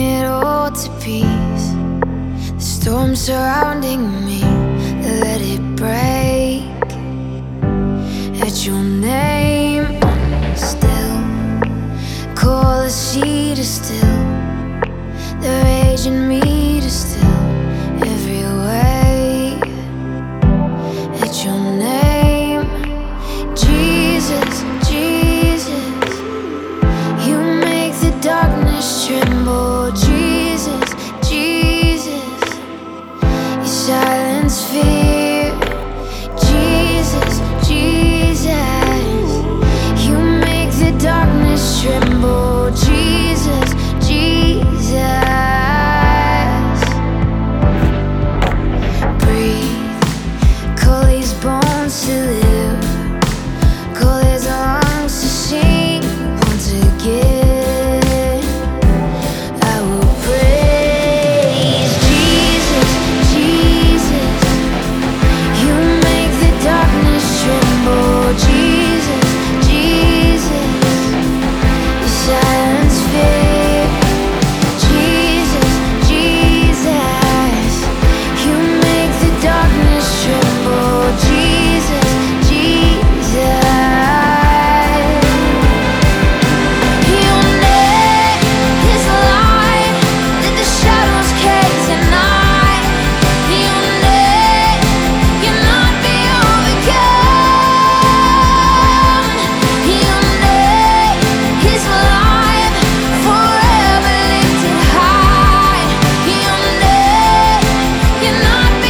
it all to peace. The storm surrounding me, let it break. At your name, I'm still. Call the sea to still. The rage in me to still every way. At your name, Jesus, Jesus, you make the darkness tremble. Jesus, Jesus, you silence fear. Jesus, Jesus, you make the darkness tremble. Jesus, Jesus, breathe, call these bones to live, call his lungs to sing once again. I will praise Jesus, Jesus, you make the darkness tremble. Jesus, Jesus, you silence fear. Jesus, Jesus, you make the darkness tremble. Jesus, Jesus, your name is light, let the shadows cave tonight. Your name cannot be overcome. Your name is life, forever lifted high. Your name cannot be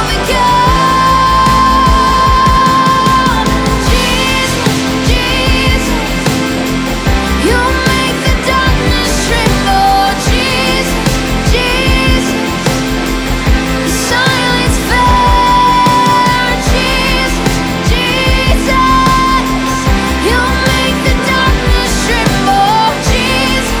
overcome. Jesus, Jesus, you make the darkness tremble. Jesus, Jesus, you silence fear. Jesus, Jesus, you make the darkness tremble. Jesus,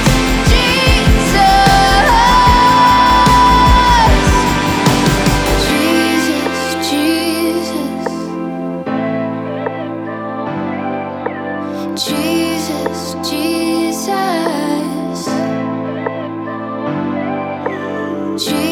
Jesus, Jesus, Jesus, Jesus.